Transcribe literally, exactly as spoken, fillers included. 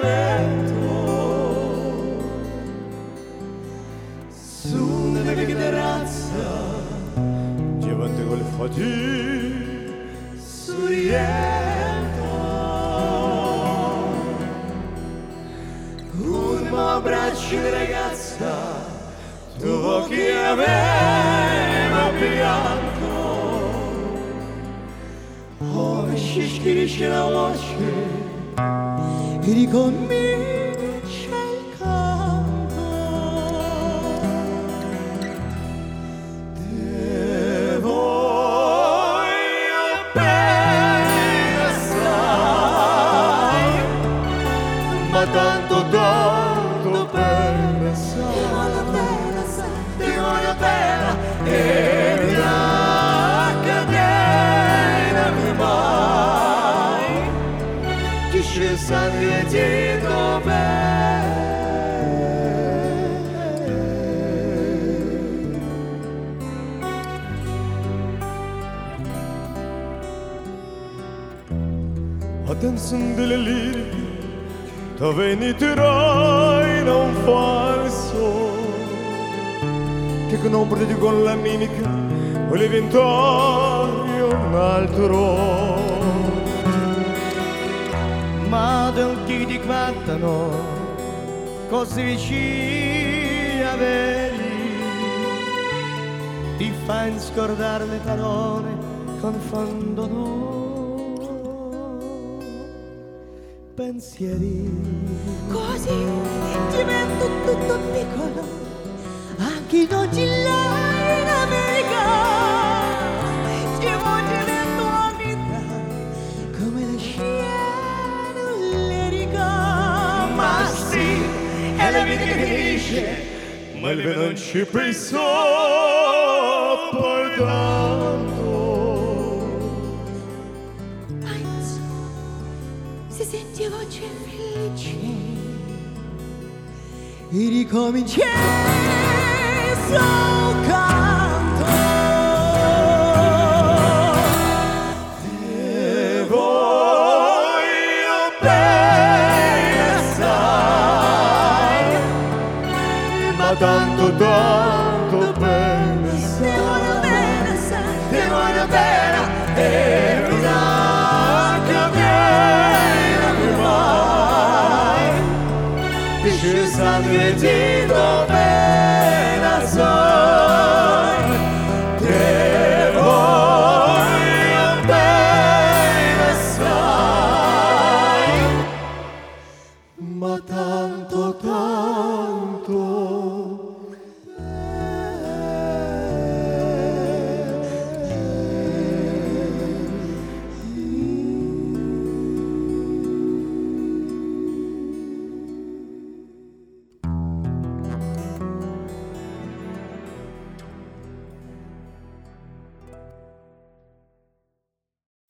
vento su una vecchia terrazza davanti col fatico sorriendo un abbraccio di ragazza tu che aveva pianto oh schischisce la voce e ricomincia il canto te voglio bene assai ma tanto tanto bene assai ti voglio bene assai ti voglio bene e la catena mi mai che scesa dietro me attenzione delle liriche dove inizierai da un falso che non prendi con la mimica volevi inventare un altro ma del che ti guardano così vicini a veri ti fanno scordare le parole confondono pensieri così divento tutto piccolo anche non ci l'hai in America ci voglio la tua vita come la scena lirica ma sì è la vita che finisce ma il vero non ci penso portando si sente voce felice e ricomincia il suo canto te voglio bene assai ma tanto tanto bene ti voglio bene assai ti voglio bene e fino che scesa dietro